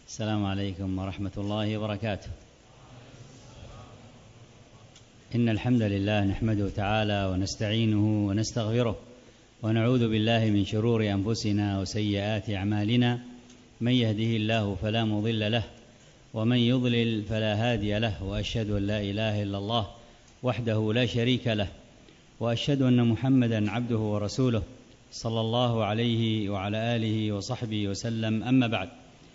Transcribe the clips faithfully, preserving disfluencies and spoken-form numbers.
السلام عليكم ورحمة الله وبركاته. إن الحمد لله نحمده تعالى ونستعينه ونستغفره ونعوذ بالله من شرور أنفسنا وسيئات أعمالنا، من يهده الله فلا مضل له ومن يضلل فلا هادي له، وأشهد أن لا إله إلا الله وحده لا شريك له، وأشهد أن محمدا عبده ورسوله صلى الله عليه وعلى آله وصحبه وسلم. أما بعد،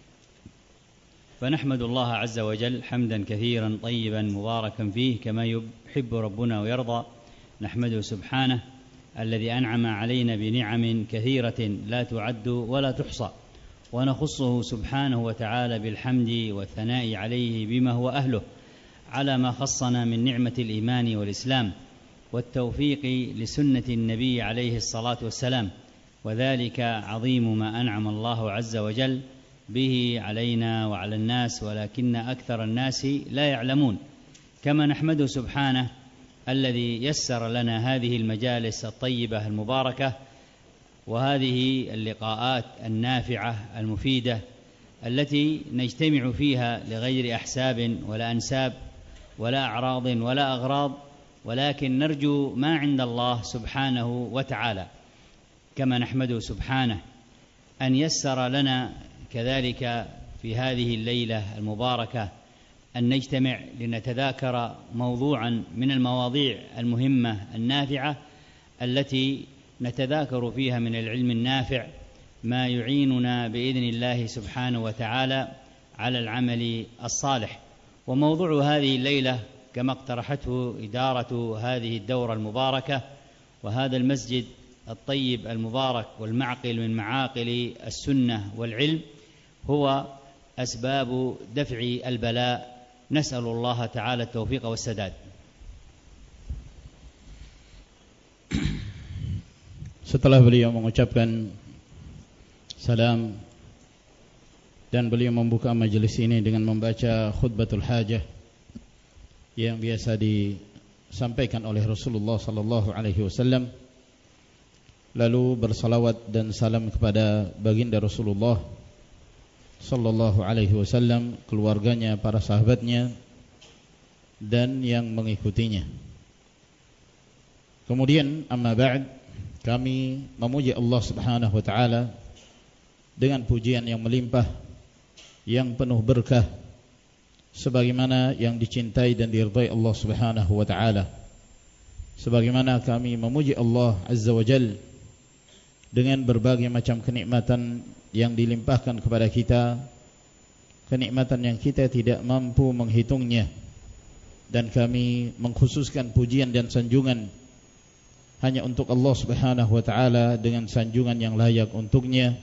فنحمد الله عز وجل حمدا كثيرا طيبا مباركا فيه كما يحب ربنا ويرضى. نحمده سبحانه الذي أنعم علينا بنعم كثيرة لا تعد ولا تحصى، ونخصه سبحانه وتعالى بالحمد والثناء عليه بما هو أهله، على ما خصنا من نعمة الإيمان والإسلام والتوفيق لسنة النبي عليه الصلاة والسلام، وذلك عظيم ما أنعم الله عز وجل به علينا وعلى الناس، ولكن أكثر الناس لا يعلمون. كما نحمده سبحانه الذي يسر لنا هذه المجالس الطيبة المباركة وهذه اللقاءات النافعة المفيدة التي نجتمع فيها لغير أحساب ولا أنساب ولا أعراض ولا أغراض، ولكن نرجو ما عند الله سبحانه وتعالى. كما نحمده سبحانه أن يسر لنا كذلك في هذه الليلة المباركة أن نجتمع لنتذاكر موضوعا من المواضيع المهمة النافعة التي نتذاكر فيها من العلم النافع ما يعيننا بإذن الله سبحانه وتعالى على العمل الصالح. وموضوع هذه الليلة كما اقترحته إدارة هذه الدورة المباركة وهذا المسجد الطيب المبارك والمعقل من معاقل السنة والعلم هو أسباب دفع البلاء. نسأل الله تعالى التوفيق والسداد. Setelah beliau mengucapkan salam dan beliau membuka majelis ini dengan membaca khutbatul hajah yang biasa disampaikan oleh Rasulullah sallallahu alaihi wasallam, lalu bersalawat dan salam kepada baginda Rasulullah sallallahu alaihi wasallam, keluarganya, para sahabatnya dan yang mengikutinya. Kemudian amma ba'd, kami memuji Allah Subhanahu wa taala dengan pujian yang melimpah, yang penuh berkah, sebagaimana yang dicintai dan diridhai Allah Subhanahu wa taala. Sebagaimana kami memuji Allah Azza wa Jalla dengan berbagai macam kenikmatan yang dilimpahkan kepada kita, kenikmatan yang kita tidak mampu menghitungnya, dan kami mengkhususkan pujian dan sanjungan hanya untuk Allah Subhanahu wa taala dengan sanjungan yang layak untuknya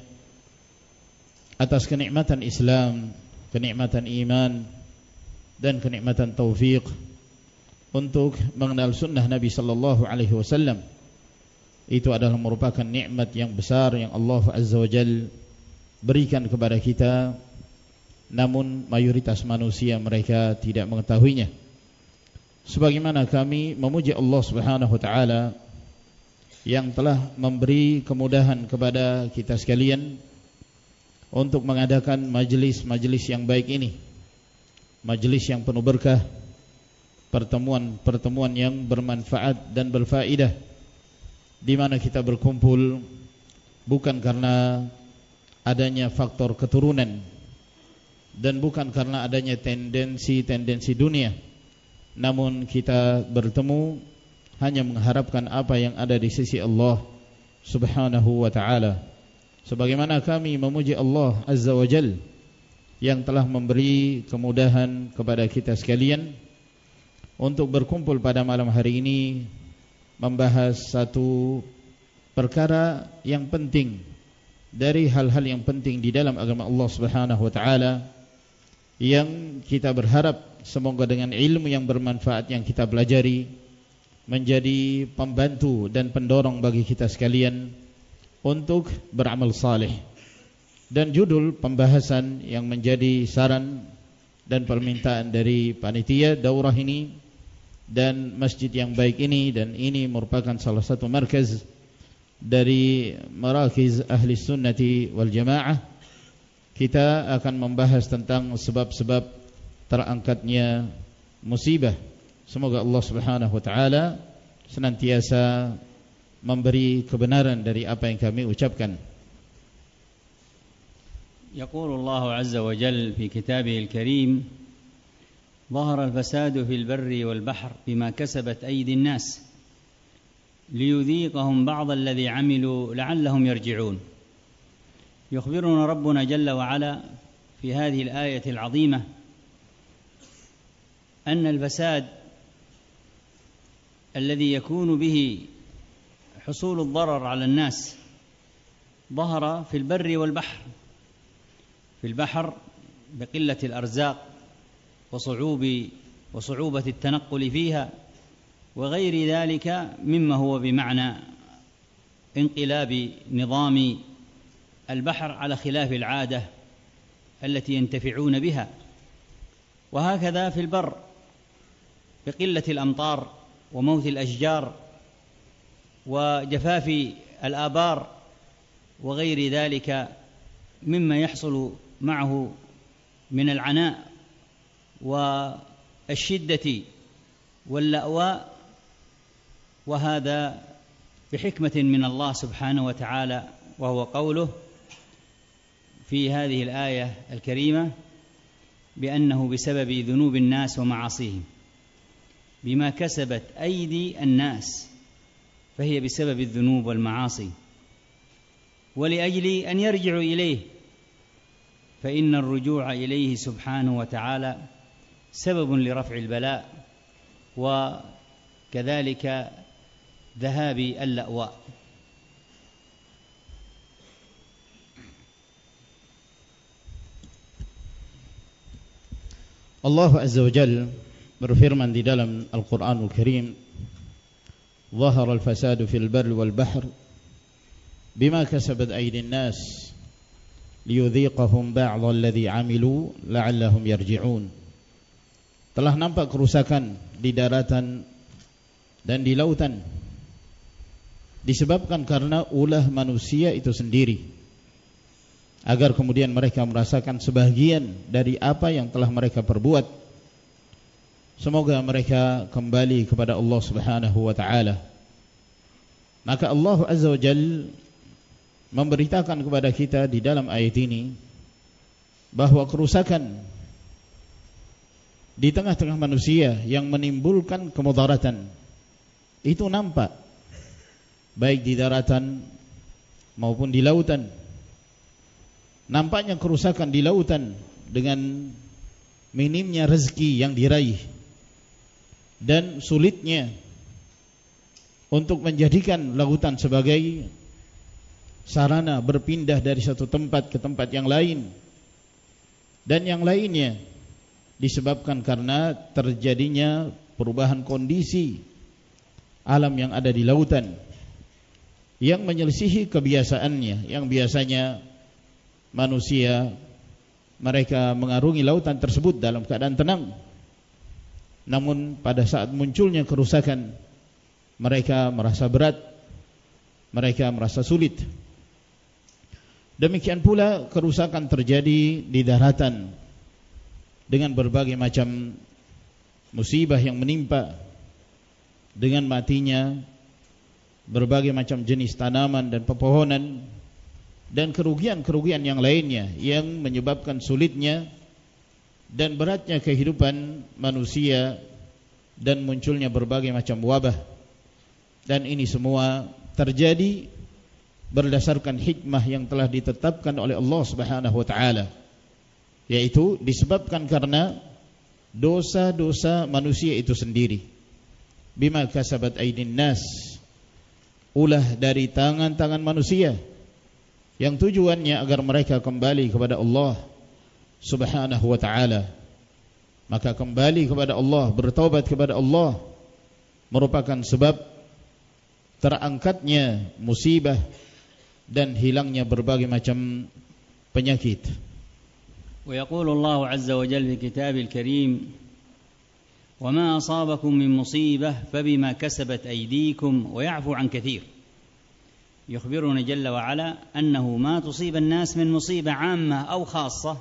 atas kenikmatan Islam, kenikmatan iman dan kenikmatan taufik untuk mengenal sunnah Nabi sallallahu alaihi wasallam. Itu adalah merupakan nikmat yang besar yang Allah Azza wa Jalla berikan kepada kita, namun mayoritas manusia mereka tidak mengetahuinya. Sebagaimana kami memuji Allah Subhanahu wa taala yang telah memberi kemudahan kepada kita sekalian untuk mengadakan majelis-majelis yang baik ini, majelis yang penuh berkah, pertemuan-pertemuan yang bermanfaat dan berfaedah, di mana kita berkumpul bukan karena adanya faktor keturunan dan bukan karena adanya tendensi-tendensi dunia, namun kita bertemu hanya mengharapkan apa yang ada di sisi Allah Subhanahu wa taala. Sebagaimana kami memuji Allah Azza wa Jalla yang telah memberi kemudahan kepada kita sekalian untuk berkumpul pada malam hari ini membahas satu perkara yang penting dari hal-hal yang penting di dalam agama Allah Subhanahu wa taala, yang kita berharap semoga dengan ilmu yang bermanfaat yang kita pelajari menjadi pembantu dan pendorong bagi kita sekalian untuk beramal saleh. Dan judul pembahasan yang menjadi saran dan permintaan dari panitia daurah ini dan masjid yang baik ini, dan ini merupakan salah satu markaz dari marakiz ahli sunnati wal jamaah, kita akan membahas tentang sebab-sebab terangkatnya musibah. Semoga Allah Subhanahu wa taala senantiasa memberi kebenaran dari apa yang kami ucapkan. يقول الله عز وجل في كتابه الكريم: ظهر الفساد في البر والبحر بما كسبت أيدي الناس ليذيقهم بعض الذي عملوا لعلهم يرجعون. يخبرنا ربنا جل وعلا في هذه الآية العظيمة أن الفساد الذي يكون به حصول الضرر على الناس ظهر في البر والبحر. في البحر بقلة الأرزاق وصعوب وصعوبة التنقل فيها وغير ذلك مما هو بمعنى انقلاب نظام البحر على خلاف العادة التي ينتفعون بها. وهكذا في البر بقلة الأمطار وموت الأشجار وجفاف الآبار وغير ذلك مما يحصل معه من العناء والشدة واللأواء، وهذا بحكمة من الله سبحانه وتعالى، وهو قوله في هذه الآية الكريمة بأنه بسبب ذنوب الناس ومعاصيهم بما كسبت أيدي الناس، فهي بسبب الذنوب والمعاصي، ولأجل أن يرجعوا إليه، فإن الرجوع إليه سبحانه وتعالى سبب لرفع البلاء وكذلك ذهاب اللأواء. Allah Azza wa Jalla berfirman di dalam Al-Quranul Karim, Zahara al-fasadu fil barri wal bahr bima kasabat aydin nas liyudhiqahum ba'dha alladhi 'amilu la'allahum yarji'un. Telah nampak kerusakan di daratan dan di lautan disebabkan karena ulah manusia itu sendiri, agar kemudian mereka merasakan sebahagian dari apa yang telah mereka perbuat. Semoga mereka kembali kepada Allah Subhanahu wa taala. Maka Allah Azza wa Jalla memberitakan kepada kita di dalam ayat ini bahwa kerusakan di tengah-tengah manusia yang menimbulkan kemudaratan itu nampak baik di daratan maupun di lautan. Nampaknya kerusakan di lautan dengan minimnya rezeki yang diraih dan sulitnya untuk menjadikan lautan sebagai sarana berpindah dari satu tempat ke tempat yang lain, dan yang lainnya disebabkan karena terjadinya perubahan kondisi alam yang ada di lautan yang menyelisihi kebiasaannya, yang biasanya manusia mereka mengarungi lautan tersebut dalam keadaan tenang, namun pada saat munculnya kerusakan mereka merasa berat, mereka merasa sulit. Demikian pula kerusakan terjadi di daratan dengan berbagai macam musibah yang menimpa, dengan matinya berbagai macam jenis tanaman dan pepohonan, dan kerugian-kerugian yang lainnya yang menyebabkan sulitnya dan beratnya kehidupan manusia dan munculnya berbagai macam wabah. Dan ini semua terjadi berdasarkan hikmah yang telah ditetapkan oleh Allah Subhanahu wa taala, yaitu disebabkan karena dosa-dosa manusia itu sendiri. Bima kasabat aydin nas, ulah dari tangan-tangan manusia, yang tujuannya agar mereka kembali kepada Allah Subhanahu wa ta'ala. Maka kembali kepada Allah, bertaubat kepada Allah merupakan sebab terangkatnya musibah dan hilangnya berbagai macam penyakit. Wa yaqulu Allah azza wa jalla fi kitabil karim, wa ma asabakum min musibah fabima kasabat aydikum wa ya'fu an katsir. يخبرنا جل وعلا أنه ما تصيب الناس من مصيبة عامة أو خاصة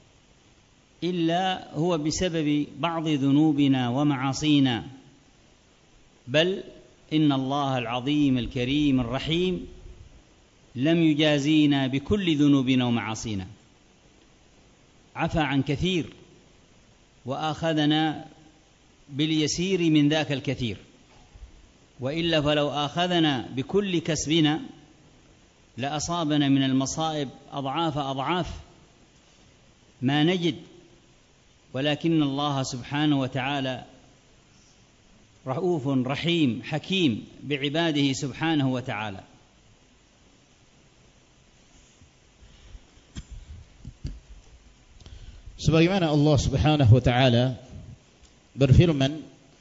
إلا هو بسبب بعض ذنوبنا ومعاصينا، بل إن الله العظيم الكريم الرحيم لم يجازينا بكل ذنوبنا ومعاصينا، عفى عن كثير وآخذنا باليسير من ذاك الكثير، وإلا فلو آخذنا بكل كسبنا لأصابنا من المصائب أضعاف أضعاف ما نجد، ولكن الله سبحانه وتعالى رؤوف رحيم حكيم بعباده سبحانه وتعالى. Sebagaimana Allah Subhanahu wa taala berfirman,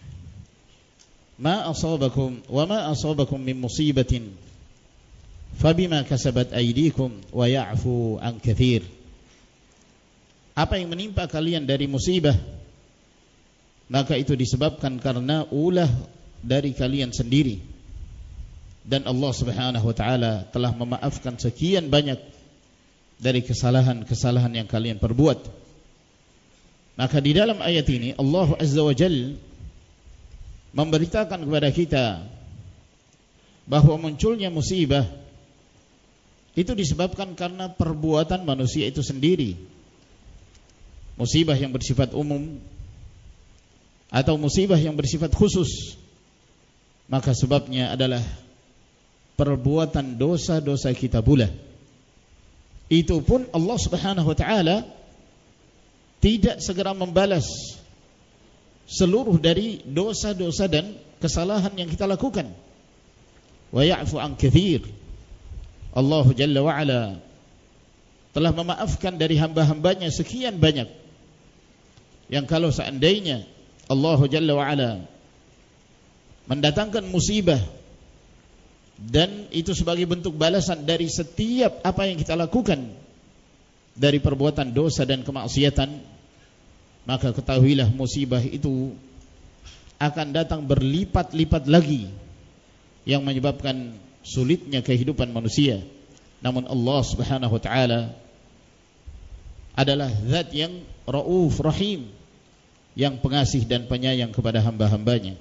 "Ma asabakum wa ma asabakum min musibatin fabima kasabat aydikum wa ya'fu an katsir." Apa yang menimpa kalian dari musibah, maka itu disebabkan karena ulah dari kalian sendiri, dan Allah Subhanahu wa taala telah memaafkan sekian banyak dari kesalahan-kesalahan yang kalian perbuat. Maka di dalam ayat ini Allah Azza wa Jalla memberitakan kepada kita bahwa munculnya musibah itu disebabkan karena perbuatan manusia itu sendiri. Musibah yang bersifat umum atau musibah yang bersifat khusus, maka sebabnya adalah perbuatan dosa-dosa kita pula. Itu pun Allah Subhanahu wa taala tidak segera membalas seluruh dari dosa-dosa dan kesalahan yang kita lakukan. Wa ya'fu an katsir. Allah Jalla wa Ala telah memaafkan dari hamba-hambanya sekian banyak, yang kalau seandainya Allah Jalla wa Ala mendatangkan musibah dan itu sebagai bentuk balasan dari setiap apa yang kita lakukan dari perbuatan dosa dan kemaksiatan, maka ketahuilah musibah itu akan datang berlipat-lipat lagi yang menyebabkan sulitnya kehidupan manusia. Namun Allah Subhanahu wa taala adalah zat yang Rauf Rahim, yang pengasih dan penyayang kepada hamba-hambanya.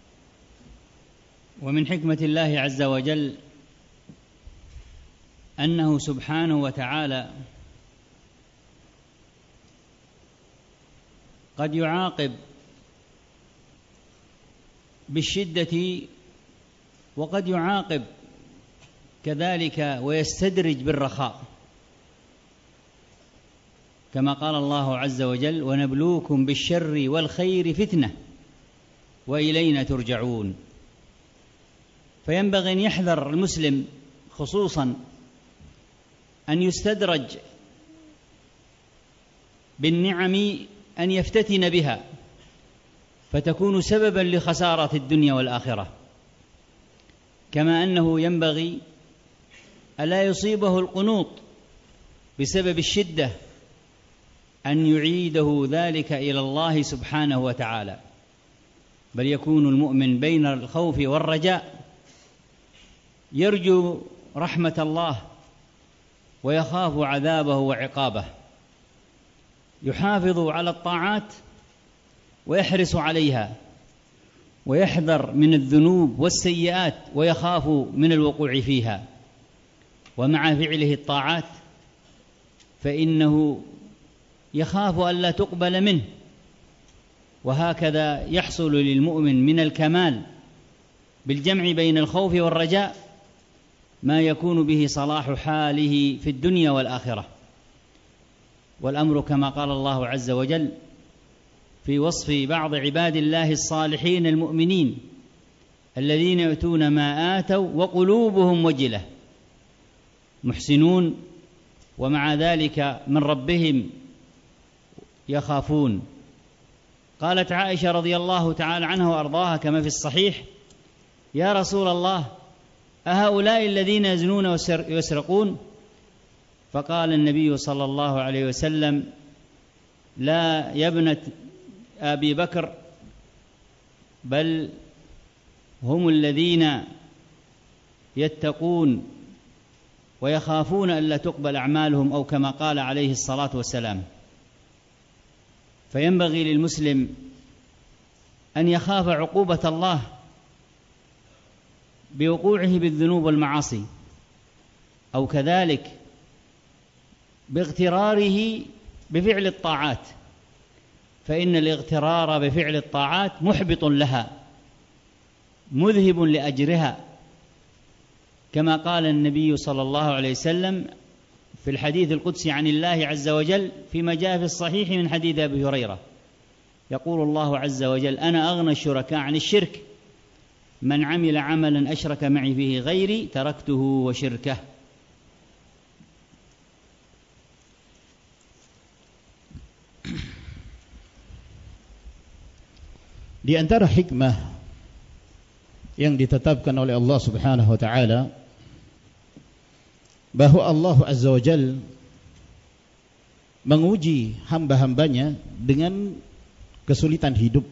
Wa min hikmatillahi azza wa jalla annahu subhanahu wa ta'ala قد يعاقب بالشدة وقد يعاقب كذلك ويستدرج بالرخاء، كما قال الله عز وجل: ونبلوكم بالشر والخير فتنة وإلينا ترجعون. فينبغي أن يحذر المسلم خصوصا أن يستدرج بالنعم أن يفتتن بها فتكون سببا لخسارة الدنيا والآخرة، كما أنه ينبغي ألا يصيبه القنوط بسبب الشدة أن يعيده ذلك إلى الله سبحانه وتعالى، بل يكون المؤمن بين الخوف والرجاء، يرجو رحمة الله ويخاف عذابه وعقابه، يحافظ على الطاعات ويحرص عليها، ويحذر من الذنوب والسيئات ويخاف من الوقوع فيها. ومع فعله الطاعات فإنه يخاف ألا تقبل منه، وهكذا يحصل للمؤمن من الكمال بالجمع بين الخوف والرجاء ما يكون به صلاح حاله في الدنيا والآخرة. والأمر كما قال الله عز وجل في وصف بعض عباد الله الصالحين المؤمنين الذين يؤتون ما آتوا وقلوبهم وجلة محسنون ومع ذلك من ربهم يخافون. قالت عائشة رضي الله تعالى عنها وأرضاها كما في الصحيح: يا رسول الله، أهؤلاء الذين يزنون ويسرقون؟ فقال النبي صلى الله عليه وسلم: لا يا ابنة أبي بكر، بل هم الذين يتقون ويخافون ألا تقبل أعمالهم أو كما قال عليه الصلاة والسلام. فينبغي للمسلم أن يخاف عقوبة الله بوقوعه بالذنوب والمعاصي، أو كذلك باغتراره بفعل الطاعات، فإن الاغترار بفعل الطاعات محبط لها مذهب لأجرها، كما قال النبي صلى الله عليه وسلم في الحديث القدسي عن الله عز وجل فيما جاء في الصحيح من حديث أبي هريرة، يقول الله عز وجل: أنا أغنى الشركاء عن الشرك، من عمل عملا أشرك معي فيه غيري تركته وشركه. Di antara hikmah yang ditetapkan oleh Allah Subhanahu wa taala bahwa Allah Azza wa Jalla menguji hamba-hambanya dengan kesulitan hidup.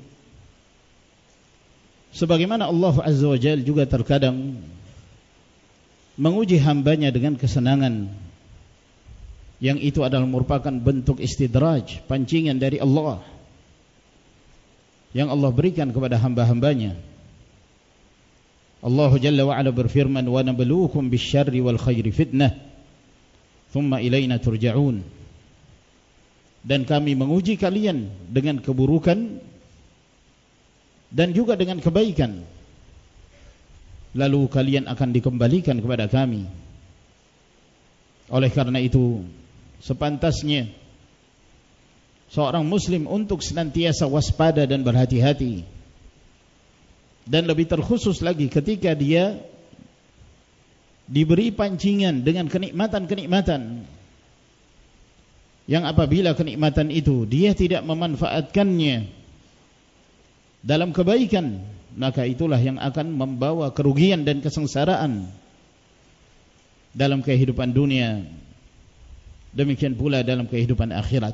Sebagaimana Allah Azza wa Jalla juga terkadang menguji hambanya dengan kesenangan, yang itu adalah merupakan bentuk istidraj, pancingan dari Allah yang Allah berikan kepada hamba-hambanya. Allah Jalla wa Ala berfirman: "Wa nabluukum bisyarri wal khairi fitnah, thumma ilaina turja'un." Dan kami menguji kalian dengan keburukan dan juga dengan kebaikan, lalu kalian akan dikembalikan kepada kami. Oleh karena itu, sepantasnya seorang muslim untuk senantiasa waspada dan berhati-hati, dan lebih terkhusus lagi ketika dia diberi pancingan dengan kenikmatan-kenikmatan yang apabila kenikmatan itu dia tidak memanfaatkannya dalam kebaikan, maka itulah yang akan membawa kerugian dan kesengsaraan dalam kehidupan dunia, demikian pula dalam kehidupan akhirat.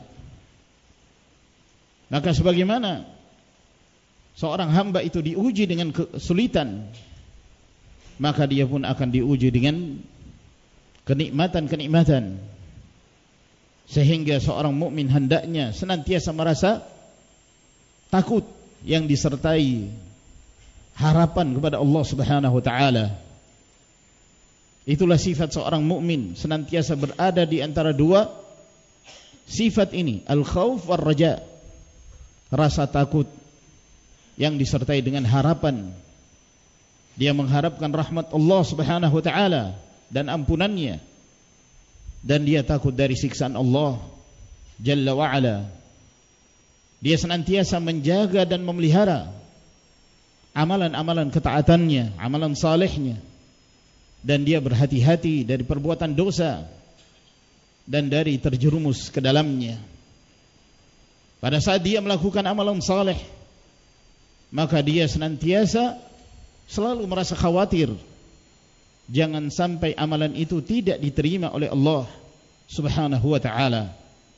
Maka sebagaimana seorang hamba itu diuji dengan kesulitan, maka dia pun akan diuji dengan kenikmatan-kenikmatan, sehingga seorang mukmin hendaknya senantiasa merasa takut yang disertai harapan kepada Allah Subhanahu wa taala. Itulah sifat seorang mukmin, senantiasa berada di antara dua sifat ini, al-khauf war raja, rasa takut yang disertai dengan harapan. Dia mengharapkan rahmat Allah Subhanahu wa taala dan ampunannya, dan dia takut dari siksaan Allah Jalla wa Ala. Dia senantiasa menjaga dan memelihara amalan-amalan ketaatannya, amalan salehnya, dan dia berhati-hati dari perbuatan dosa dan dari terjerumus ke dalamnya. Pada saat dia melakukan amalan saleh, maka dia senantiasa selalu merasa khawatir jangan sampai amalan itu tidak diterima oleh Allah Subhanahu wa taala.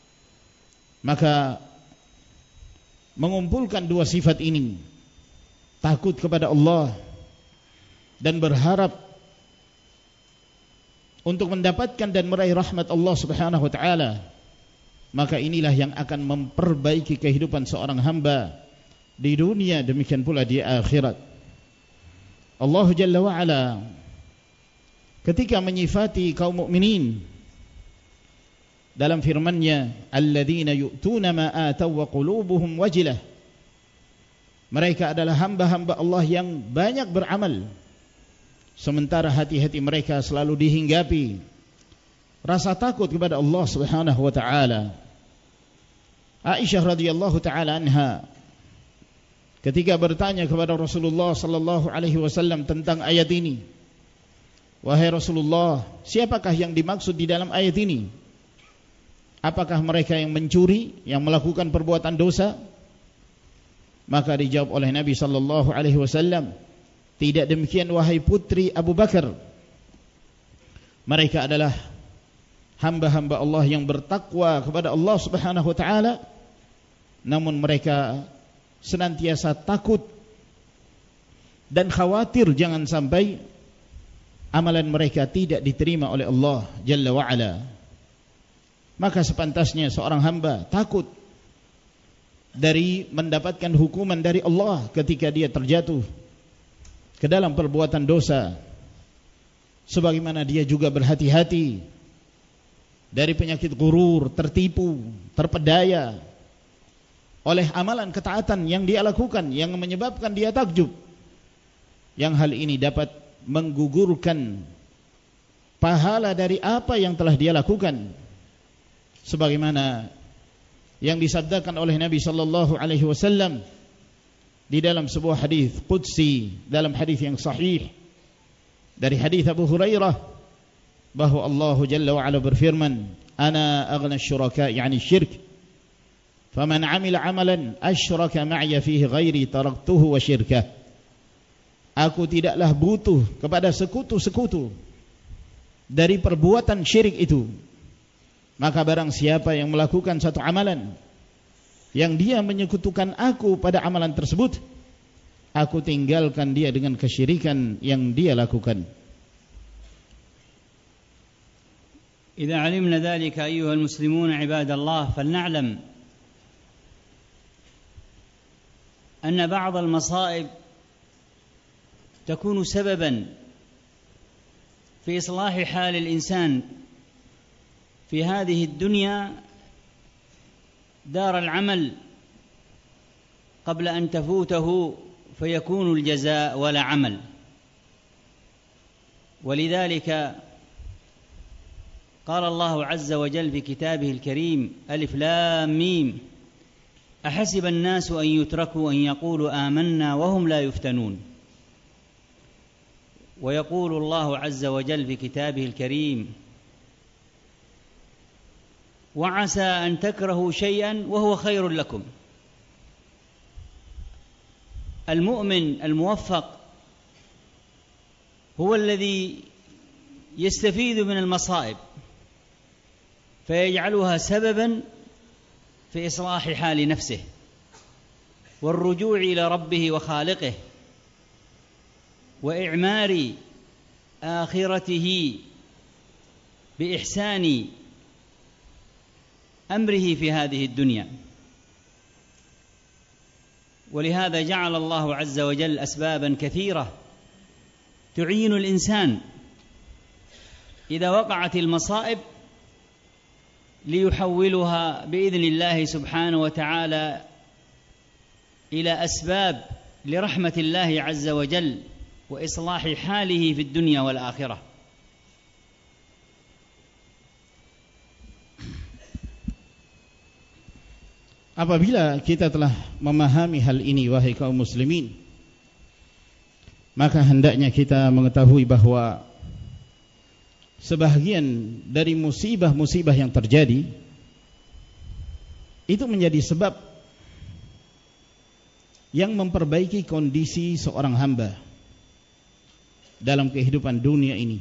Maka mengumpulkan dua sifat ini, takut kepada Allah dan berharap untuk mendapatkan dan meraih rahmat Allah Subhanahu wa taala, maka inilah yang akan memperbaiki kehidupan seorang hamba di dunia, demikian pula di akhirat. Allah Jalla wa Ala ketika menyifati kaum mukminin dalam firman-Nya, alladzina yu'tuna ma ataw wa qulubuhum wajilah, mereka adalah hamba-hamba Allah yang banyak beramal sementara hati-hati mereka selalu dihinggapi rasa takut kepada Allah Subhanahu wa taala. Aisyah radhiyallahu taala anha ketika bertanya kepada Rasulullah sallallahu alaihi wasallam tentang ayat ini, wahai Rasulullah, siapakah yang dimaksud di dalam ayat ini? Apakah mereka yang mencuri, yang melakukan perbuatan dosa? Maka dijawab oleh Nabi sallallahu alaihi wasallam, tidak demikian wahai putri Abu Bakar. Mereka adalah hamba-hamba Allah yang bertakwa kepada Allah Subhanahu wa taala, namun mereka senantiasa takut dan khawatir jangan sampai amalan mereka tidak diterima oleh Allah Jalla wa'ala. Maka sepantasnya seorang hamba takut dari mendapatkan hukuman dari Allah ketika dia terjatuh ke dalam perbuatan dosa, sebagaimana dia juga berhati-hati dari penyakit gurur, tertipu, terpedaya oleh amalan ketaatan yang dia lakukan yang menyebabkan dia takjub, yang hal ini dapat menggugurkan pahala dari apa yang telah dia lakukan, sebagaimana yang disabdakan oleh Nabi sallallahu alaihi wasallam di dalam sebuah hadis qudsi, dalam hadis yang sahih dari hadis Abu Hurairah, bahwa Allah Jalla wa Ala berfirman, ana aghna asy-syuraka yani syirk, faman 'amila 'amalan asyraka ma'iya fihi ghairi taraktuhu wa syirkah. Aku tidaklah butuh kepada sekutu-sekutu dari perbuatan syirik itu. Maka barang siapa yang melakukan satu amalan yang dia menyekutukan aku pada amalan tersebut, aku tinggalkan dia dengan kesyirikan yang dia lakukan. إذا علمنا ذلك أيها المسلمون عباد الله فلنعلم أن بعض المصائب تكون سببا في إصلاح حال الإنسان في هذه الدنيا دار العمل قبل أن تفوته فيكون الجزاء ولا عمل. ولذلك قال الله عز وجل في كتابه الكريم ألف لام ميم أحسب الناس أن يتركوا أن يقولوا آمنا وهم لا يفتنون. ويقول الله عز وجل في كتابه الكريم وعسى أن تكرهوا شيئا وهو خير لكم. المؤمن الموفق هو الذي يستفيد من المصائب فيجعلها سببا في إصلاح حال نفسه والرجوع إلى ربه وخالقه وإعمار آخرته بإحسان أمره في هذه الدنيا. ولهذا جعل الله عز وجل أسبابا كثيرة تعين الإنسان إذا وقعت المصائب ليحولها بإذن الله سبحانه وتعالى إلى أسباب لرحمة الله عز وجل وإصلاح حاله في الدنيا والآخرة. Apabila kita telah memahami hal ini, wahai kaum muslimin, maka hendaknya kita mengetahui bahwa sebahagian dari musibah-musibah yang terjadi itu menjadi sebab yang memperbaiki kondisi seorang hamba dalam kehidupan dunia ini,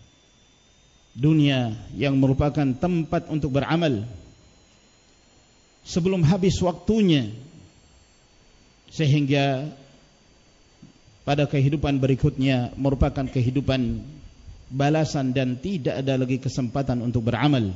dunia yang merupakan tempat untuk beramal sebelum habis waktunya, sehingga pada kehidupan berikutnya merupakan kehidupan balasan dan tidak ada lagi kesempatan untuk beramal.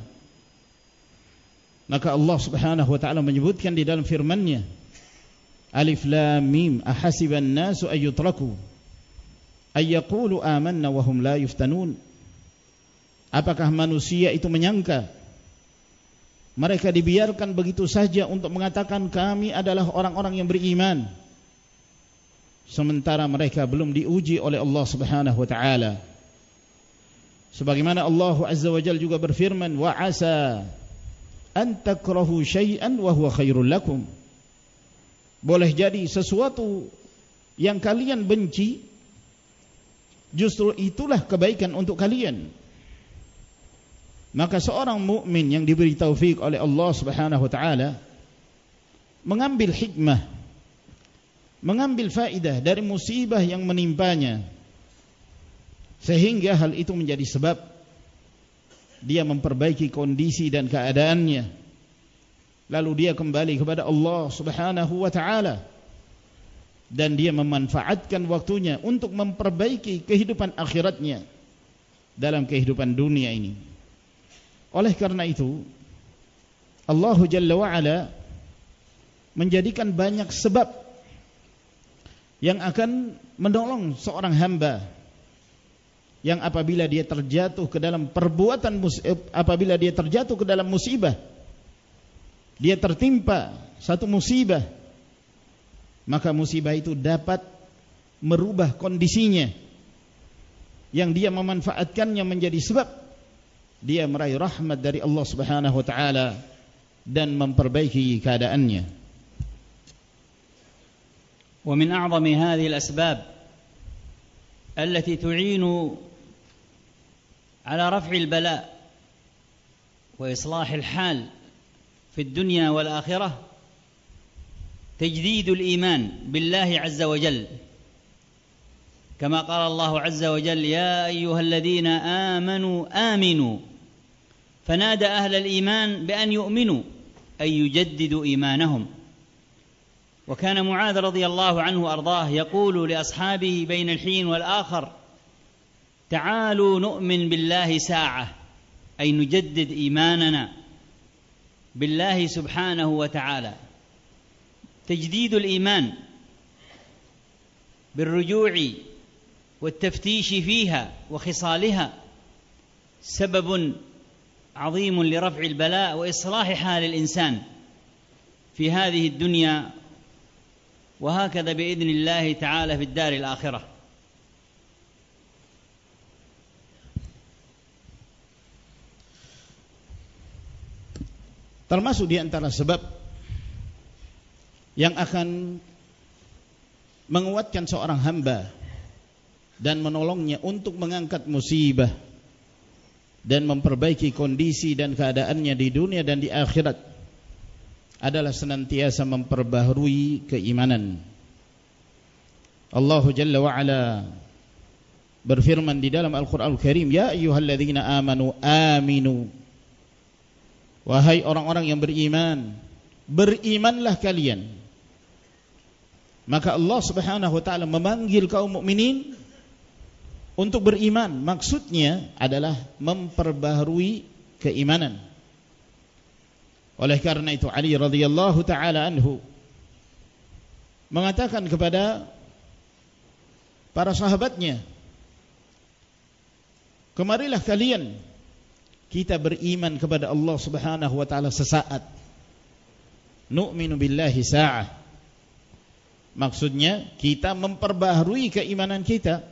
Maka Allah Subhanahu wa taala menyebutkan di dalam firman-Nya, Alif Lam Mim ahasiban nasu ayyutraku ayyaqulu amanna wa hum la yuftanun. Apakah manusia itu menyangka mereka dibiarkan begitu saja untuk mengatakan kami adalah orang-orang yang beriman, sementara mereka belum diuji oleh Allah Subhanahu wa taala. Sebagaimana Allah Azza wa Jalla juga berfirman, wa asa an takrahu syai'an wa huwa khairul lakum. Boleh jadi sesuatu yang kalian benci justru itulah kebaikan untuk kalian. Maka seorang mukmin yang diberi taufik oleh Allah Subhanahu wa taala mengambil hikmah, mengambil faidah dari musibah yang menimpanya, sehingga hal itu menjadi sebab dia memperbaiki kondisi dan keadaannya, lalu dia kembali kepada Allah Subhanahu wa taala dan dia memanfaatkan waktunya untuk memperbaiki kehidupan akhiratnya dalam kehidupan dunia ini. Oleh karena itu, Allah Jalla wa'ala menjadikan banyak sebab yang akan menolong seorang hamba yang apabila dia terjatuh ke dalam perbuatan apabila dia terjatuh ke dalam musibah, dia tertimpa satu musibah, maka musibah itu dapat merubah kondisinya yang dia memanfaatkannya menjadi sebab dia meraih rahmat dari Allah Subhanahu wa taala dan memperbaiki keadaannya. Wa min a'zami hadhihi al-asbab allati tu'inu ala raf'i al-bala' wa islah al-hal fi ad-dunya wal akhirah تجديد الإيمان بالله عز وجل كما قال الله عز وجل يا أيها الذين آمنوا آمنوا فنادى أهل الإيمان بأن يؤمنوا أي يجددوا إيمانهم. وكان معاذ رضي الله عنه وأرضاه يقول لأصحابه بين الحين والآخر تعالوا نؤمن بالله ساعة أي نجدد إيماننا بالله سبحانه وتعالى. تجديد الإيمان بالرجوع والتفتيش فيها وخصالها سبب عظيم لرفع البلاء وإصلاح حال الإنسان في هذه الدنيا وهكذا بإذن الله تعالى في الدار الآخرة. Termasuk di antara sebab yang akan menguatkan seorang hamba dan menolongnya untuk mengangkat musibah dan memperbaiki kondisi dan keadaannya di dunia dan di akhirat adalah senantiasa memperbaharui keimanan. Allah Jalla wa'ala berfirman di dalam Al-Quranul Karim, Ya ayyuhalladzina amanu aminu, wahai orang-orang yang beriman, berimanlah kalian. Maka Allah Subhanahu wa taala memanggil kaum mukminin untuk beriman. Maksudnya adalah memperbaharui keimanan. Oleh karena itu Ali radhiyallahu taala anhu mengatakan kepada para sahabatnya, kemarilah kalian kita beriman kepada Allah Subhanahu wa taala sesaat. Nu'minu billahi sa'ah. Maksudnya kita memperbaharui keimanan kita.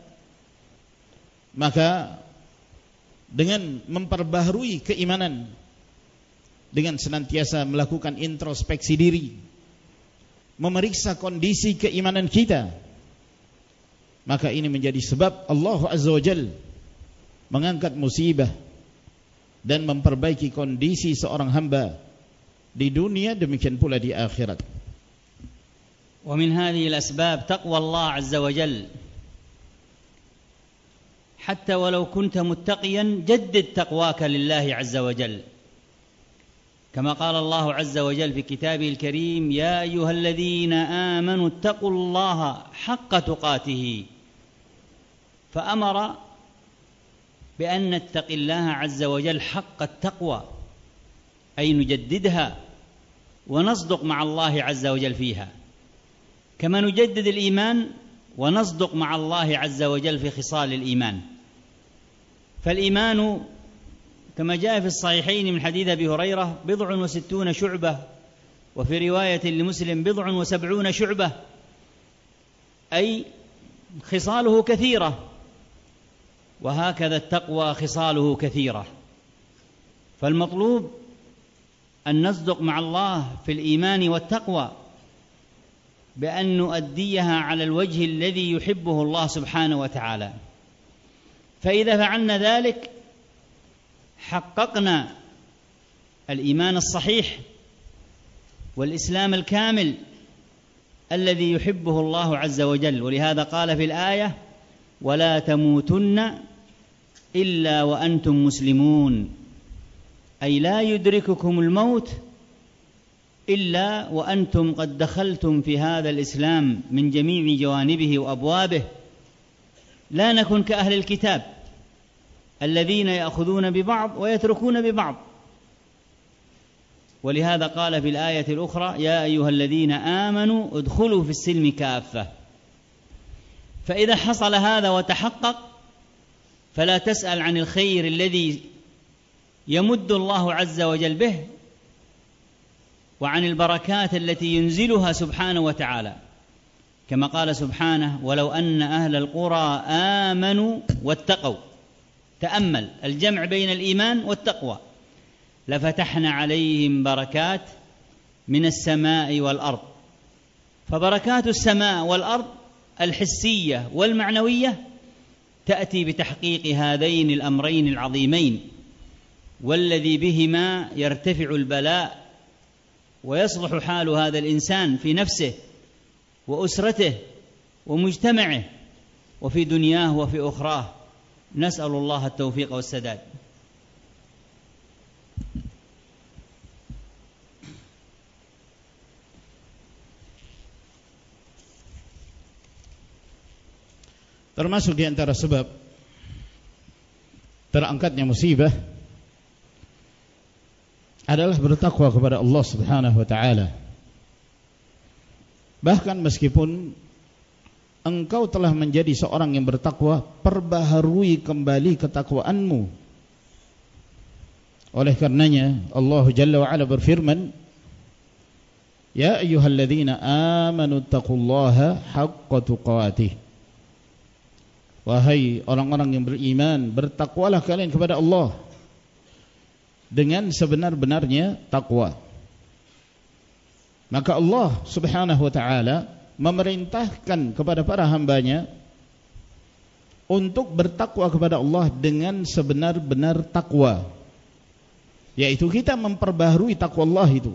Maka dengan memperbaharui keimanan, dengan senantiasa melakukan introspeksi diri, memeriksa kondisi keimanan kita, maka ini menjadi sebab Allah Azza wa Jalla mengangkat musibah dan memperbaiki kondisi seorang hamba di dunia, demikian pula di akhirat. ومن هذه الأسباب تقوى الله عز وجل حتى ولو كنت متقيا جدد تقواك لله عز وجل كما قال الله عز وجل في كتابه الكريم يا أيها الذين آمنوا اتقوا الله حق تقاته فأمر بأن نتقي الله عز وجل حق التقوى أي نجددها ونصدق مع الله عز وجل فيها كما نجدد الإيمان ونصدق مع الله عز وجل في خصال الإيمان. فالإيمان كما جاء في الصحيحين من حديث أبي هريرة بضع وستون شعبة وفي رواية لمسلم بضع وسبعون شعبة أي خصاله كثيرة وهكذا التقوى خصاله كثيرة. فالمطلوب أن نصدق مع الله في الإيمان والتقوى بأن نؤديها على الوجه الذي يحبه الله سبحانه وتعالى. فإذا فعلنا ذلك حققنا الإيمان الصحيح والإسلام الكامل الذي يحبه الله عز وجل. ولهذا قال في الآية ولا تموتن إلا وأنتم مسلمون أي لا يدرككم الموت إلا وأنتم قد دخلتم في هذا الإسلام من جميع جوانبه وأبوابه. لا نكن كأهل الكتاب الذين يأخذون ببعض ويتركون ببعض. ولهذا قال في الآية الأخرى: يا أيها الذين آمنوا ادخلوا في السلم كافة. فإذا حصل هذا وتحقق فلا تسأل عن الخير الذي يمد الله عز وجل به وعن البركات التي ينزلها سبحانه وتعالى، كما قال سبحانه: ولو أن أهل القرى آمنوا واتقوا. تأمل الجمع بين الإيمان والتقوى. لفتحنا عليهم بركات من السماء والأرض. فبركات السماء والأرض الحسية والمعنوية تأتي بتحقيق هذين الأمرين العظيمين، والذي بهما يرتفع البلاء ويصلح حال هذا الإنسان في نفسه وأسرته ومجتمعه وفي دنياه وفي أخراه. نسأل الله التوفيق والسداد. Termasuk di antara sebab terangkatnya musibah adalah bertakwa kepada Allah Subhanahu wa taala. Bahkan meskipun engkau telah menjadi seorang yang bertakwa, perbaharui kembali ketakwaanmu. Oleh karenanya Allah Jalla wa Ala berfirman: Ya ayyuhalladzina amanu taqullaha haqqa tuqatih. Wahai orang-orang yang beriman, bertakwalah kalian kepada Allah dengan sebenar-benarnya takwa. Maka Allah Subhanahu wa taala memerintahkan kepada para hambanya untuk bertakwa kepada Allah dengan sebenar-benar takwa, yaitu kita memperbaharui takwa Allah itu.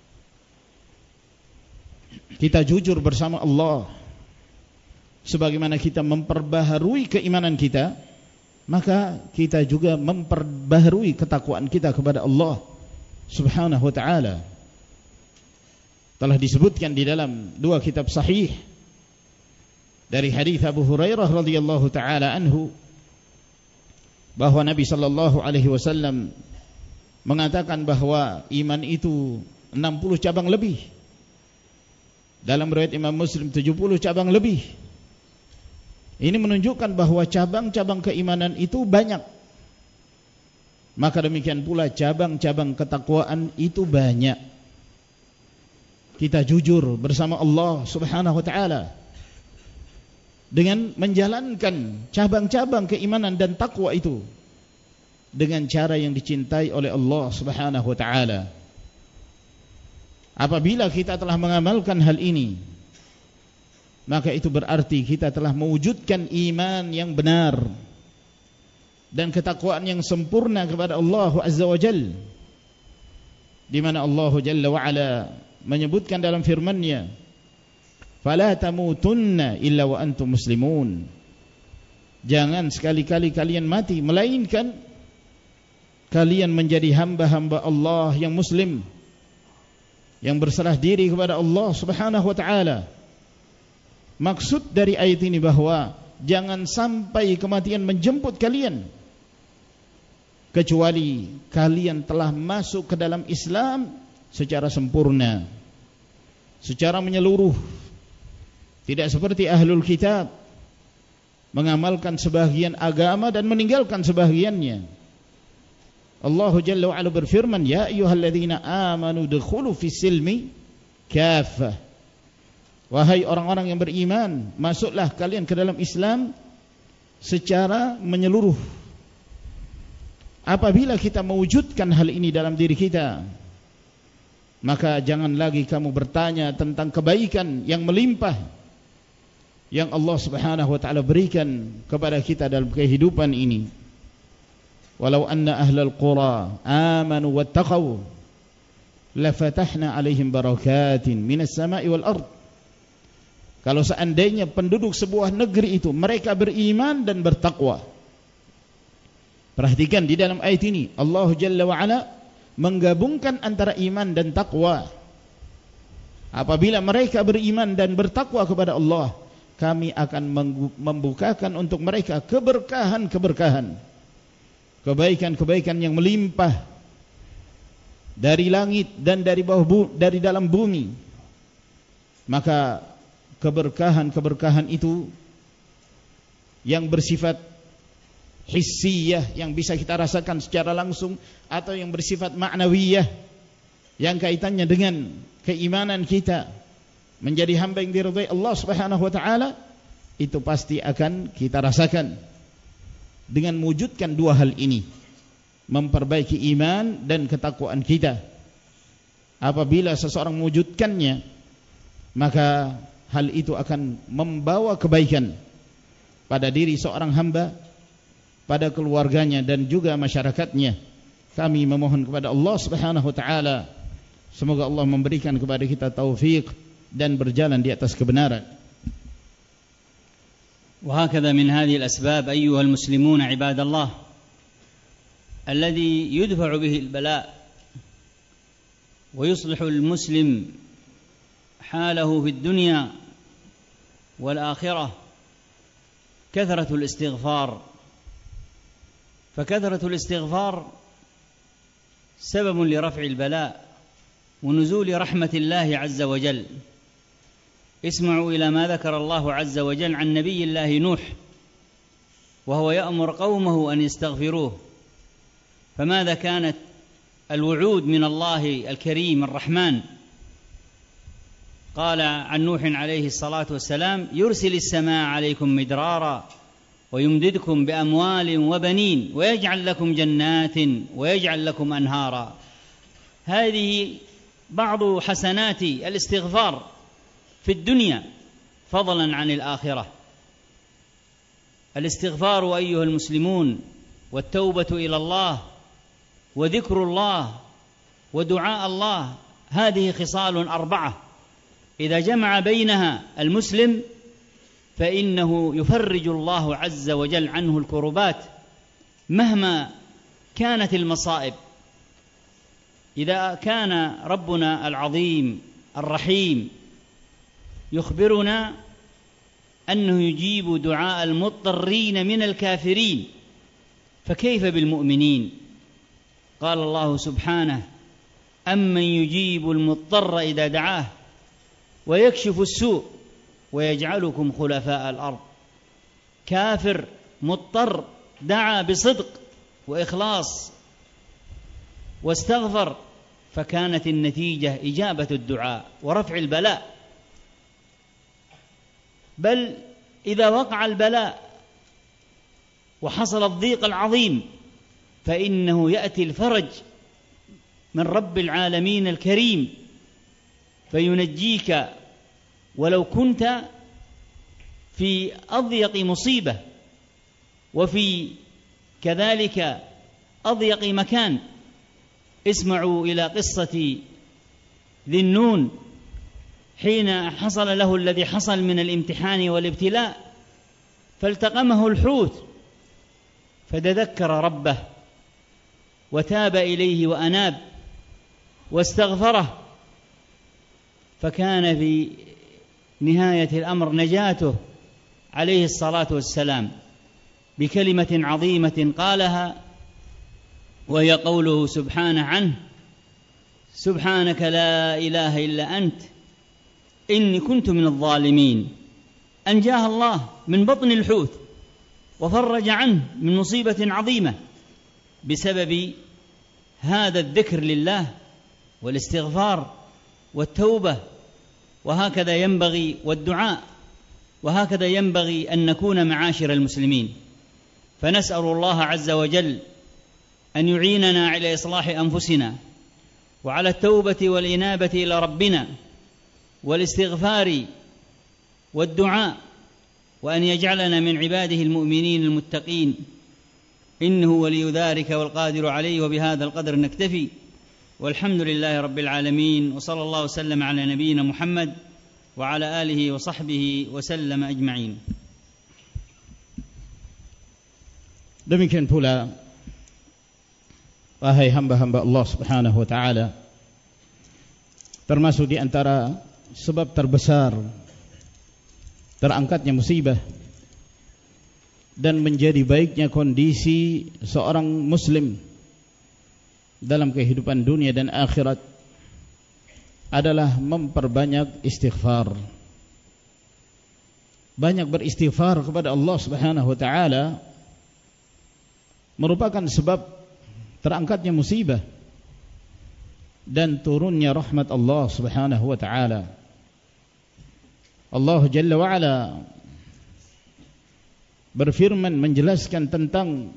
Kita jujur bersama Allah, sebagaimana kita memperbaharui keimanan kita, maka kita juga memperbaharui ketakwaan kita kepada Allah Subhanahu wa taala. Telah disebutkan di dalam dua kitab sahih dari hadis Abu Hurairah radhiyallahu taala anhu bahwa Nabi sallallahu alaihi wasallam mengatakan bahwa iman itu enam puluh cabang lebih. Dalam riwayat Imam Muslim tujuh puluh cabang lebih. Ini menunjukkan bahwa cabang-cabang keimanan itu banyak. Maka demikian pula cabang-cabang ketakwaan itu banyak. Kita jujur bersama Allah Subhanahu wa taala dengan menjalankan cabang-cabang keimanan dan takwa itu dengan cara yang dicintai oleh Allah Subhanahu wa taala. Apabila kita telah mengamalkan hal ini, maka itu berarti kita telah mewujudkan iman yang benar dan ketakwaan yang sempurna kepada Allah Azza wa Jalla, di mana Allah Jalla wa Ala menyebutkan dalam firman-Nya, "Fala tamutunna illa wa antum muslimun." Jangan sekali-kali kalian mati melainkan kalian menjadi hamba-hamba Allah yang muslim, yang berserah diri kepada Allah Subhanahu wa taala. Maksud dari ayat ini bahwa jangan sampai kematian menjemput kalian kecuali kalian telah masuk ke dalam Islam secara sempurna, secara menyeluruh. Tidak seperti ahlul kitab mengamalkan sebahagian agama dan meninggalkan sebahagiannya. Allah Jalla wa Ala berfirman, "Ya ayyuhalladzina amanu dukhulu fis silmi kaffah." Wahai orang-orang yang beriman, masuklah kalian ke dalam Islam secara menyeluruh. Apabila kita mewujudkan hal ini dalam diri kita, maka jangan lagi kamu bertanya tentang kebaikan yang melimpah yang Allah Subhanahu wa taala berikan kepada kita dalam kehidupan ini. Walau anna ahlal qura amanu wattaqau lafatahna alaihim barakatin minas sama'i wal ard. Kalau seandainya penduduk sebuah negeri itu mereka beriman dan bertakwa. Perhatikan di dalam ayat ini Allah Jalla wa Ala menggabungkan antara iman dan takwa. Apabila mereka beriman dan bertakwa kepada Allah, kami akan membukakan untuk mereka keberkahan-keberkahan kebaikan-kebaikan yang melimpah dari langit dan dari bawah bu, dari dalam bumi, maka keberkahan-keberkahan itu yang bersifat hissiyah, yang bisa kita rasakan secara langsung, atau yang bersifat ma'nawiyah, yang kaitannya dengan keimanan kita menjadi hamba yang diridhai Allah Subhanahu wa taala, itu pasti akan kita rasakan dengan mewujudkan dua hal ini, memperbaiki iman dan ketakwaan kita. Apabila seseorang mewujudkannya, maka hal itu akan membawa kebaikan pada diri seorang hamba, pada keluarganya dan juga masyarakatnya. Kami memohon kepada Allah Subhanahu wa taala, semoga Allah memberikan kepada kita taufik dan berjalan di atas kebenaran. وهكذا من هذه الأسباب أيها المسلمون عباد الله الذي يدفع به البلاء ويصلح المسلم حاله في الدنيا والآخرة كثرة الاستغفار، فكثرة الاستغفار سبب لرفع البلاء ونزول رحمة الله عز وجل. اسمعوا إلى ما ذكر الله عز وجل عن نبي الله نوح وهو يأمر قومه أن يستغفروه، فماذا كانت الوعود من الله الكريم الرحمن؟ قال عن نوح عليه الصلاة والسلام: يرسل السماء عليكم مدرارا ويمددكم بأموال وبنين ويجعل لكم جنات ويجعل لكم أنهارا. هذه بعض حسنات الاستغفار في الدنيا فضلا عن الآخرة. الاستغفار أيها المسلمون والتوبة إلى الله وذكر الله ودعاء الله، هذه خصال أربعة إذا جمع بينها المسلم فإنه يفرج الله عز وجل عنه الكربات مهما كانت المصائب. إذا كان ربنا العظيم الرحيم يخبرنا أنه يجيب دعاء المضطرين من الكافرين، فكيف بالمؤمنين؟ قال الله سبحانه: أمن يجيب المضطر إذا دعاه ويكشف السوء ويجعلكم خلفاء الأرض. كافر مضطر دعا بصدق وإخلاص واستغفر، فكانت النتيجة إجابة الدعاء ورفع البلاء. بل إذا وقع البلاء وحصل الضيق العظيم فإنه يأتي الفرج من رب العالمين الكريم فينجيك ولو كنت في أضيق مصيبة وفي كذلك أضيق مكان. اسمعوا إلى قصة ذي النون حين حصل له الذي حصل من الامتحان والابتلاء، فالتقمه الحوت فتذكر ربه وتاب إليه وأناب واستغفره، فكان في نهاية الأمر نجاته عليه الصلاة والسلام بكلمة عظيمة قالها، وهي قوله سبحانه عنه: سبحانك لا إله إلا أنت إني كنت من الظالمين. أنجاه الله من بطن الحوت وفرج عنه من مصيبة عظيمة بسبب هذا الذكر لله والاستغفار والتوبة. وهكذا ينبغي والدعاء، وهكذا ينبغي أن نكون معاشر المسلمين. فنسأل الله عز وجل أن يعيننا على إصلاح أنفسنا وعلى التوبة والإنابة إلى ربنا والاستغفار والدعاء، وأن يجعلنا من عباده المؤمنين المتقين، إنه ولي ذلك والقادر عليه. وبهذا القدر نكتفي، والحمد لله رب العالمين، وصلى الله وسلم على نبينا محمد وعلى آله وصحبه وسلم أجمعين. Demikian pula, wahai hamba-hamba Allah Subhanahu wa ta'ala, termasuk di antara sebab terbesar terangkatnya musibah dan menjadi baiknya kondisi seorang muslim dalam kehidupan dunia dan akhirat adalah memperbanyak istighfar. Banyak beristighfar kepada Allah Subhanahu wa taala merupakan sebab terangkatnya musibah dan turunnya rahmat Allah Subhanahu wa taala. Allah Jalla wa Ala berfirman menjelaskan tentang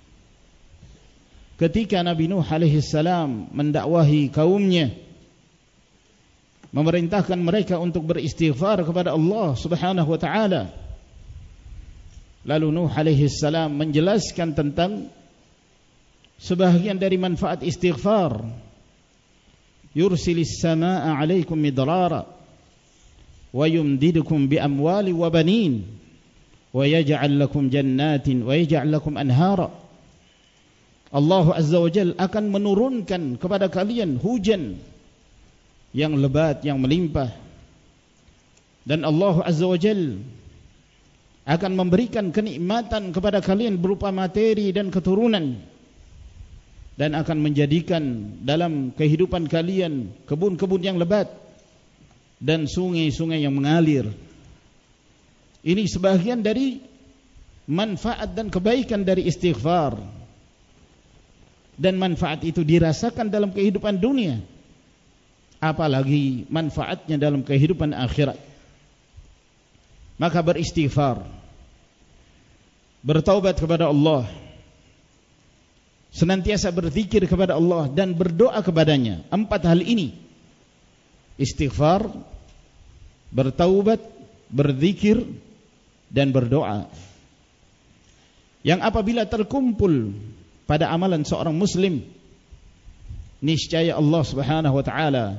ketika Nabi Nuh alaihi salam mendakwahi kaumnya, memerintahkan mereka untuk beristighfar kepada Allah Subhanahu wa taala. Lalu Nuh alaihi salam menjelaskan tentang sebahagian dari manfaat istighfar. Yursilis samaa'a 'alaikum midrara wa yumdidukum bi amwali wa banin wa yaj'al lakum jannatin wa yaj'al lakum anhara. Allah Azza wa Jalla akan menurunkan kepada kalian hujan yang lebat, yang melimpah, dan Allah Azza wa Jalla akan memberikan kenikmatan kepada kalian berupa materi dan keturunan, dan akan menjadikan dalam kehidupan kalian kebun-kebun yang lebat dan sungai-sungai yang mengalir. Ini sebagian dari manfaat dan kebaikan dari istighfar, dan manfaat itu dirasakan dalam kehidupan dunia, apalagi manfaatnya dalam kehidupan akhirat. Maka beristighfar, bertaubat kepada Allah, senantiasa berzikir kepada Allah dan berdoa kepadanya. Empat hal ini, istighfar, bertaubat, berzikir, dan berdoa, yang apabila terkumpul pada amalan seorang muslim, niscaya Allah Subhanahu wa taala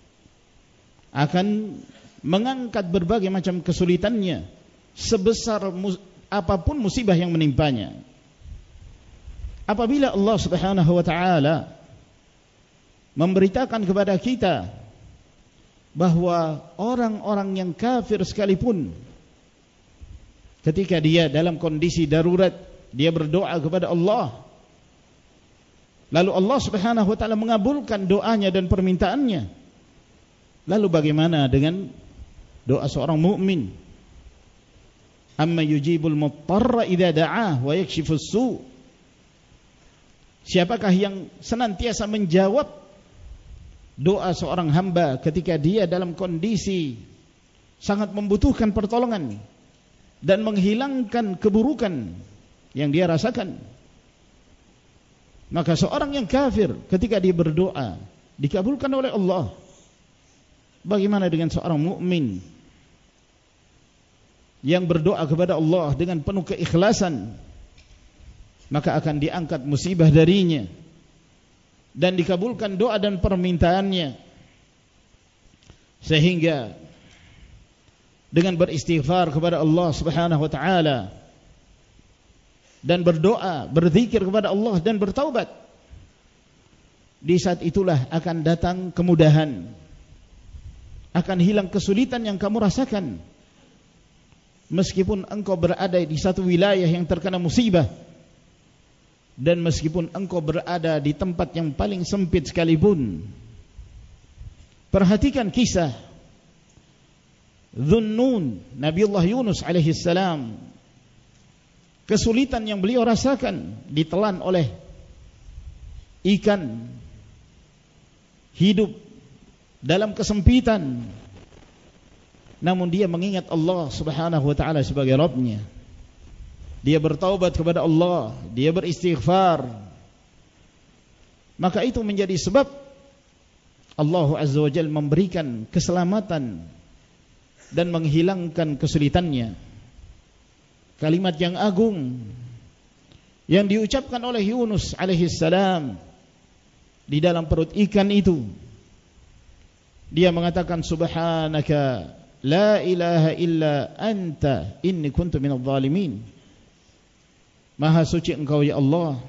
akan mengangkat berbagai macam kesulitannya, sebesar mus- apapun musibah yang menimpanya. Apabila Allah Subhanahu wa taala memberitakan kepada kita bahwa orang-orang yang kafir sekalipun, ketika dia dalam kondisi darurat, dia berdoa kepada Allah, lalu Allah Subhanahu wa taala mengabulkan doanya dan permintaannya. Lalu bagaimana dengan doa seorang mukmin? Amma yujibul muttarra idza da'ah wa yakshifus su'. Siapakah yang senantiasa menjawab doa seorang hamba ketika dia dalam kondisi sangat membutuhkan pertolongan dan menghilangkan keburukan yang dia rasakan? Maka seorang yang kafir ketika dia berdoa dikabulkan oleh Allah. Bagaimana dengan seorang mukmin yang berdoa kepada Allah dengan penuh keikhlasan? Maka akan diangkat musibah darinya dan dikabulkan doa dan permintaannya. Sehingga dengan beristighfar kepada Allah Subhanahu wa taala dan berdoa, berzikir kepada Allah dan bertaubat, di saat itulah akan datang kemudahan, akan hilang kesulitan yang kamu rasakan. Meskipun engkau berada di satu wilayah yang terkena musibah, dan meskipun engkau berada di tempat yang paling sempit sekalipun. Perhatikan kisah Dhunnun, Nabiullah Yunus alaihi salam. Kesulitan yang beliau rasakan, ditelan oleh ikan, hidup dalam kesempitan, namun dia mengingat Allah Subhanahu wa taala sebagai Rabbnya. Dia bertaubat kepada Allah, dia beristighfar. Maka itu menjadi sebab Allah Azza wa Jalla memberikan keselamatan dan menghilangkan kesulitannya. Kalimat yang agung yang diucapkan oleh Yunus alaihi salam di dalam perut ikan itu, dia mengatakan, subhanaka la ilaha illa anta inni kuntu minadh dhalimin. Maha suci engkau ya Allah,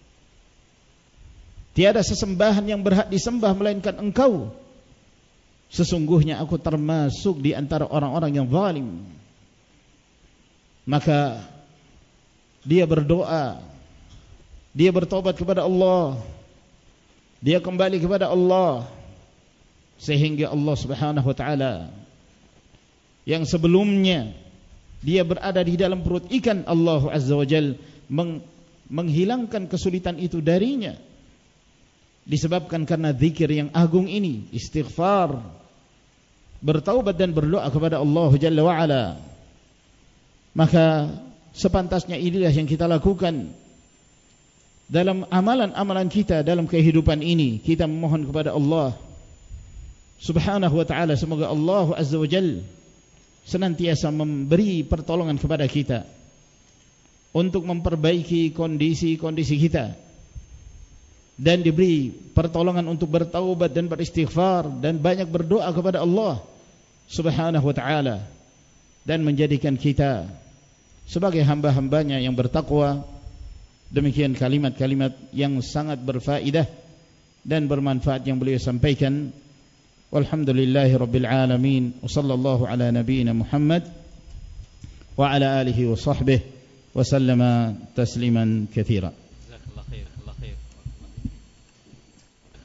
tiada sesembahan yang berhak disembah melainkan engkau, sesungguhnya aku termasuk di antara orang-orang yang zalim. Maka dia berdoa, dia bertobat kepada Allah, dia kembali kepada Allah, sehingga Allah Subhanahu wa taala yang sebelumnya dia berada di dalam perut ikan, Allah Azza wa Jal meng, menghilangkan kesulitan itu darinya, disebabkan karena zikir yang agung ini, istighfar, bertaubat dan berdoa kepada Allah Jalla wa Ala. Maka sepantasnya inilah yang kita lakukan dalam amalan-amalan kita dalam kehidupan ini. Kita memohon kepada Allah Subhanahu wa ta'ala, semoga Allah Azza wa Jal senantiasa memberi pertolongan kepada kita untuk memperbaiki kondisi-kondisi kita, dan diberi pertolongan untuk bertaubat dan beristighfar dan banyak berdoa kepada Allah Subhanahu wa ta'ala, dan menjadikan kita sebagai hamba-hambanya yang bertakwa. Demikian kalimat-kalimat yang sangat berfaedah dan bermanfaat yang beliau sampaikan. Walhamdulillahi rabbil alamin, wa sallallahu ala nabiyyina Muhammad wa ala alihi wa sahbihi wa sallama tasliman katsira.